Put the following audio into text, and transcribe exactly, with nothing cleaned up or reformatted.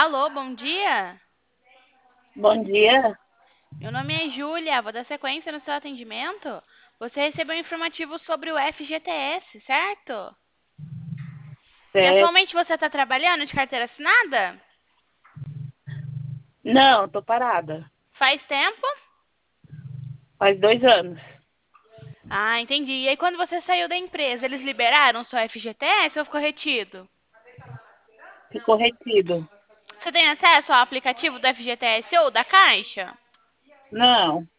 Alô, bom dia. Bom dia. Meu nome é Júlia, vou dar sequência no seu atendimento. Você recebeu um informativo sobre o F G T S, certo? E Certo. atualmente você está trabalhando de carteira assinada? Não, tô parada. Faz tempo? Faz dois anos. Ah, entendi. E aí, quando você saiu da empresa, eles liberaram o seu F G T S ou ficou retido? Ficou retido. Você tem acesso ao aplicativo do F G T S ou da Caixa? Não.